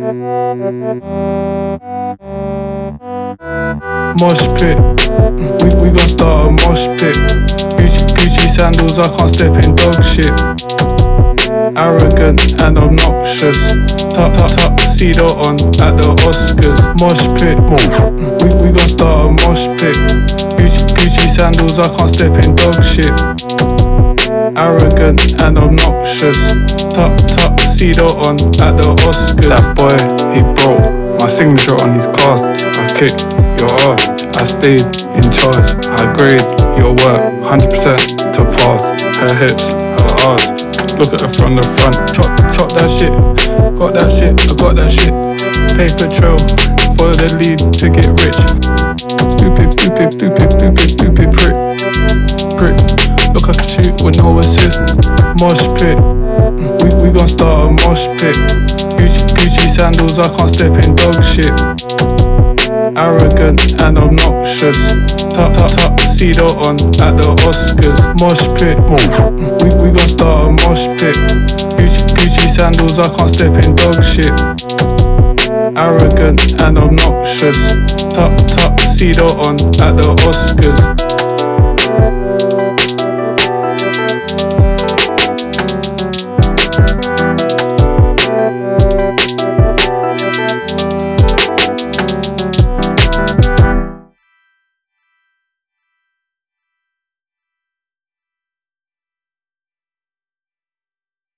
Mosh pit, we gon' start a mosh pit. Gucci sandals, I can't step in dog shit. Arrogant and obnoxious. Tuxedo on at the Oscars. Mosh pit, we gon' start a mosh pit. Gucci sandals, I can't step in dog shit. Arrogant and obnoxious. Tuxedo on at the Oscars. That boy, he broke my signature on his cast. I kicked your ass, I stayed in charge. I grade your work 100% to pass. Her hips, her ass, look at her from the front. Chop that shit, got that shit, I got that shit. Paper trail, follow the lead to get rich. Stupid prick. Look, I can shoot with no assist. Mosh pit, we gon' start a mosh pit. Gucci sandals, I can't step in dog shit. Arrogant and obnoxious. Tuxedo on at the Oscars. Mosh pit, we gon' start a mosh pit. Gucci sandals, I can't step in dog shit. Arrogant and obnoxious. Tuxedo on at the Oscars.